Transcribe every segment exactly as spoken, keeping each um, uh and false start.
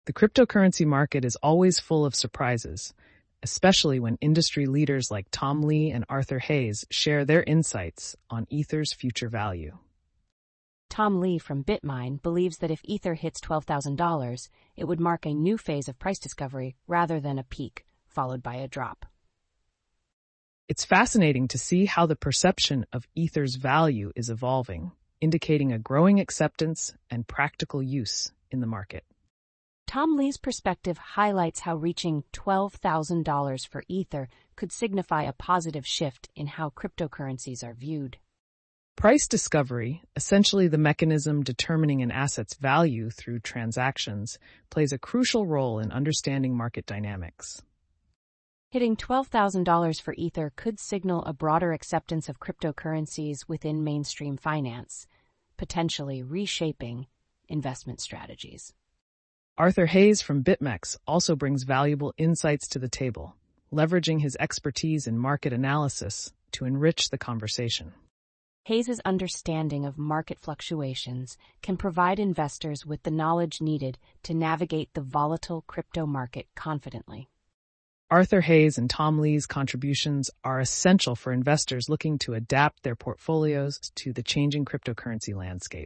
The cryptocurrency market is always full of surprises, especially when industry leaders like Tom Lee and Arthur Hayes share their insights on Ether's future value. Tom Lee from Bitmine believes that if Ether hits twelve thousand dollars, it would mark a new phase of price discovery rather than a peak, followed by a drop. It's fascinating to see how the perception of Ether's value is evolving, indicating a growing acceptance and practical use in the market. Tom Lee's perspective highlights how reaching twelve thousand dollars for Ether could signify a positive shift in how cryptocurrencies are viewed. Price discovery, essentially the mechanism determining an asset's value through transactions, plays a crucial role in understanding market dynamics. Hitting twelve thousand dollars for Ether could signal a broader acceptance of cryptocurrencies within mainstream finance, potentially reshaping investment strategies. Arthur Hayes from BitMEX also brings valuable insights to the table, leveraging his expertise in market analysis to enrich the conversation. Hayes's understanding of market fluctuations can provide investors with the knowledge needed to navigate the volatile crypto market confidently. Arthur Hayes and Tom Lee's contributions are essential for investors looking to adapt their portfolios to the changing cryptocurrency landscape.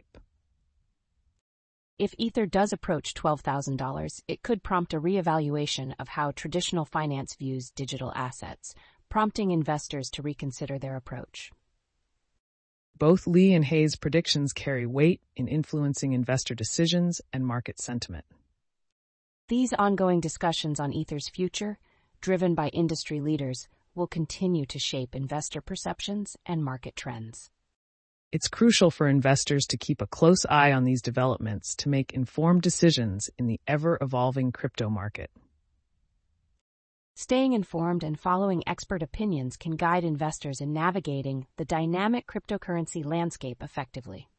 If Ether does approach twelve thousand dollars, it could prompt a reevaluation of how traditional finance views digital assets, prompting investors to reconsider their approach. Both Lee and Hayes' predictions carry weight in influencing investor decisions and market sentiment. These ongoing discussions on Ether's future, driven by industry leaders, will continue to shape investor perceptions and market trends. It's crucial for investors to keep a close eye on these developments to make informed decisions in the ever-evolving crypto market. Staying informed and following expert opinions can guide investors in navigating the dynamic cryptocurrency landscape effectively.